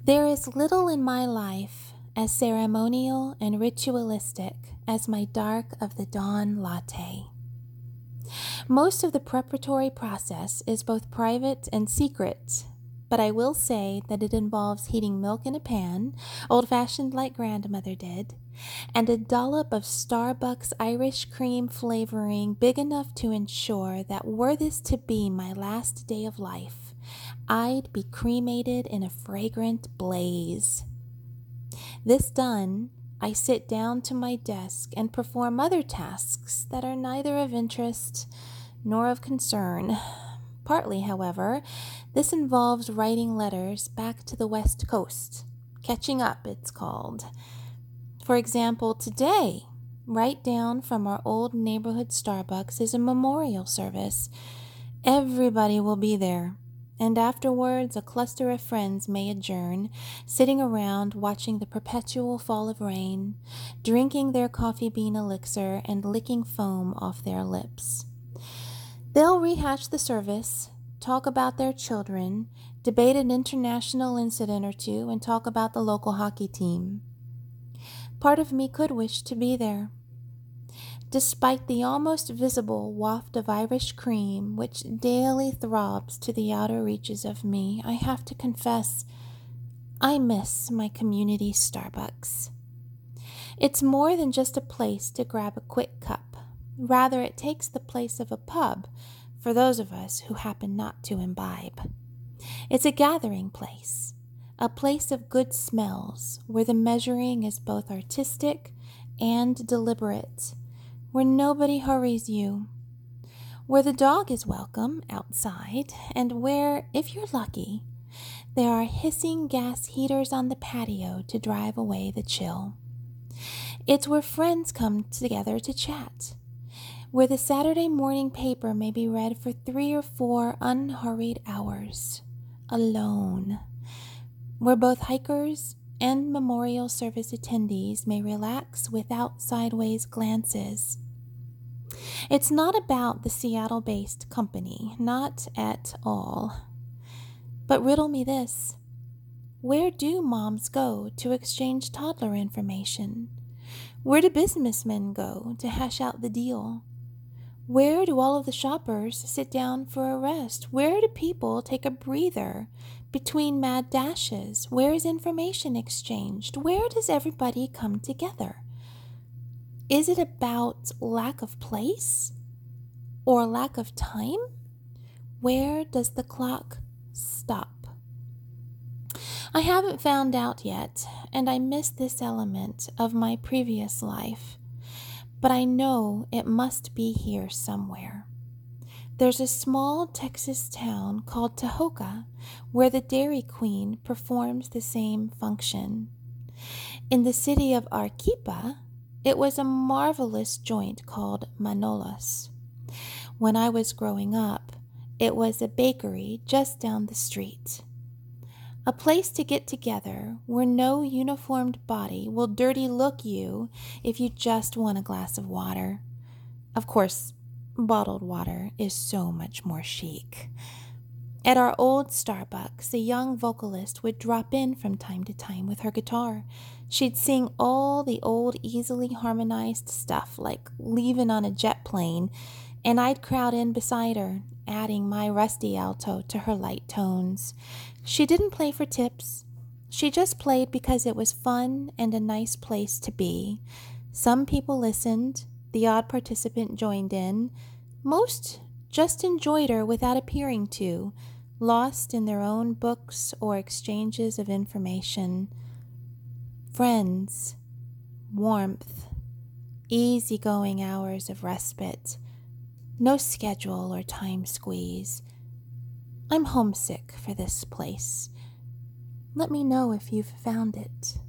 There is little in my life as ceremonial and ritualistic as my dark of the dawn latte. Most of the preparatory process is both private and secret, but I will say that it involves heating milk in a pan, old-fashioned like grandmother did, and a dollop of Starbucks Irish cream flavoring big enough to ensure that were this to be my last day of life, I'd be cremated in a fragrant blaze. This done, I sit down to my desk and perform other tasks that are neither of interest nor of concern. Partly, however, this involves writing letters back to the West Coast. Catching up, it's called. For example, today, right down from our old neighborhood Starbucks is a memorial service. Everybody will be there, and afterwards a cluster of friends may adjourn, sitting around watching the perpetual fall of rain, drinking their coffee bean elixir and licking foam off their lips. They'll rehash the service, talk about their children, debate an international incident or two, and talk about the local hockey team. Part of me could wish to be there. Despite the almost visible waft of Irish cream which daily throbs to the outer reaches of me, I have to confess, I miss my community Starbucks. It's more than just a place to grab a quick cup. Rather, it takes the place of a pub for those of us who happen not to imbibe. It's a gathering place, a place of good smells where the measuring is both artistic and deliberate, where nobody hurries you, where the dog is welcome outside, and where, if you're lucky, there are hissing gas heaters on the patio to drive away the chill. It's where friends come together to chat, where the Saturday morning paper may be read for 3 or 4 unhurried hours, alone, where both hikers and memorial service attendees may relax without sideways glances. It's not about the Seattle-based company, not at all. But riddle me this: where do moms go to exchange toddler information? Where do businessmen go to hash out the deal? Where do all of the shoppers sit down for a rest? Where do people take a breather between mad dashes? Where is information exchanged? Where does everybody come together? Is it about lack of place or lack of time? Where does the clock stop? I haven't found out yet, and I miss this element of my previous life. But I know it must be here somewhere. There's a small Texas town called Tahoka where the Dairy Queen performs the same function. In the city of Arequipa, it was a marvelous joint called Manolos. When I was growing up, it was a bakery just down the street. A place to get together where no uniformed body will dirty look you if you just want a glass of water. Of course, bottled water is so much more chic. At our old Starbucks, a young vocalist would drop in from time to time with her guitar. She'd sing all the old easily harmonized stuff like Leavin' on a Jet Plane, and I'd crowd in beside her, adding my rusty alto to her light tones. She didn't play for tips. She just played because it was fun and a nice place to be. Some people listened. The odd participant joined in. Most just enjoyed her without appearing to, lost in their own books or exchanges of information. Friends, warmth, easygoing hours of respite, no schedule or time squeeze. I'm homesick for this place. Let me know if you've found it.